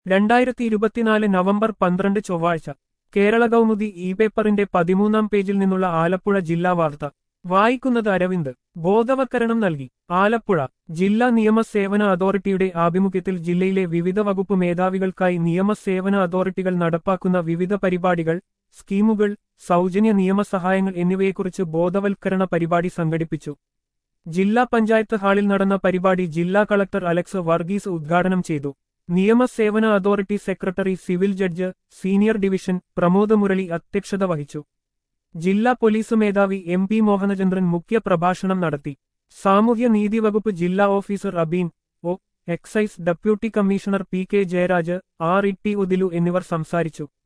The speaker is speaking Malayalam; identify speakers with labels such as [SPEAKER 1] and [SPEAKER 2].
[SPEAKER 1] 2024 നവംബർ 12 ചൊവ്വാഴ്ച കേരള കൗമുദി ഇ പേപ്പറിന്റെ 13-ാം പേജിൽ നിന്നുള്ള ആലപ്പുഴ ജില്ലാ വാർത്ത വായിക്കുന്നത് അരവിന്ദ്. ബോധവത്കരണം നൽകി. ആലപ്പുഴ ജില്ലാ നിയമസേവന അതോറിറ്റിയുടെ ആഭിമുഖ്യത്തിൽ ജില്ലയിലെ വിവിധ വകുപ്പ് മേധാവികൾക്കായി നിയമസേവന അതോറിറ്റികൾ നടപ്പാക്കുന്ന വിവിധ പരിപാടികൾ, സ്കീമുകൾ, സൗജന്യ നിയമസഹായങ്ങൾ എന്നിവയെക്കുറിച്ച് ബോധവൽക്കരണ പരിപാടി സംഘടിപ്പിച്ചു. ജില്ലാ പഞ്ചായത്ത് ഹാളിൽ നടന്ന പരിപാടി ജില്ലാ കളക്ടർ അലക്സ് വർഗീസ് ഉദ്ഘാടനം ചെയ്തു. നിയമസേവന authority secretary civil judge senior division Pramod Murali അധ്യക്ഷത വഹിച്ചു. ജില്ലാ പോലീസ് മേധാവി എം പി മോഹനചന്ദ്രൻ മുഖ്യ പ്രഭാഷണം നടത്തി. സാമൂഹ്യ നീതി വകുപ്പ് ജില്ലാ officer Abeen O, excise deputy commissioner P K Jayaraj, R E T ഉദിലു എന്നിവർ സംസാരിച്ചു.